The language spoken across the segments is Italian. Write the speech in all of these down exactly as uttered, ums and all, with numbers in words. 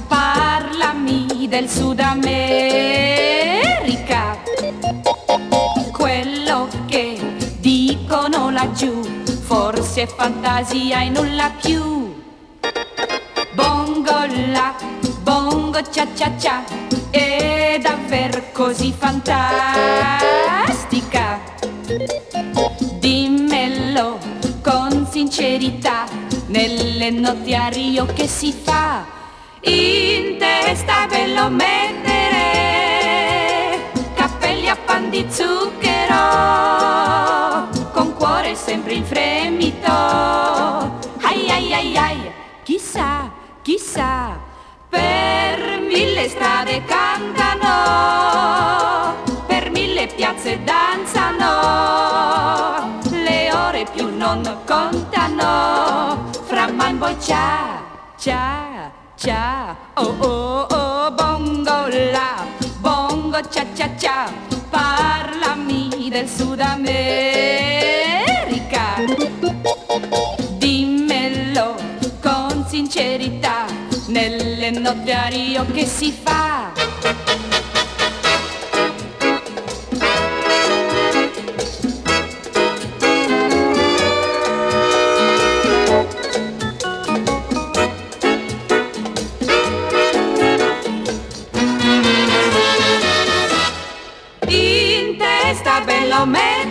parlami del Sud America. Quello che dicono laggiù forse è fantasia e nulla più. Bongo la, bongo cia cia cia, è davvero così fantastica. Dimmelo con sincerità, nelle notti a Rio che si fa? In testa ve lo mettere, cappelli a pan di zucchero, con cuore sempre in fremito. Ai ai ai ai, chissà, chissà, per mille strade cantano, per mille piazze danzano, le ore più non contano, fra man poi c'ha, c'ha, c'ha, oh oh oh, bongo la, bongo cia cia cia, parlami del Sud America. Dimmelo con sincerità, nelle notti a Rio che si fa? In testa bello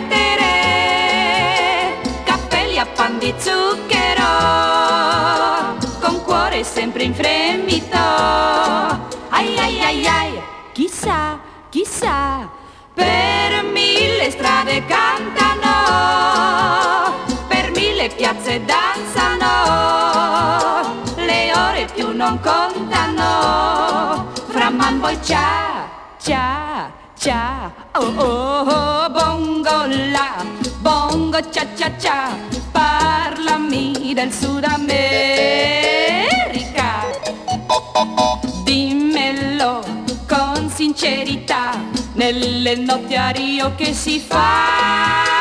mettere, cappelli a pan di zucchero, con cuore sempre in fremito. Ai ai ai ai, chissà, chissà, per mille strade cantano, per mille piazze danzano, le ore più non contano, fra man poi c'ha, c'ha, c'ha, oh oh oh, bongo la, bongo cia cia cia, parlami del Sud America. Dimmelo con sincerità, nelle notti a Rio che si fa?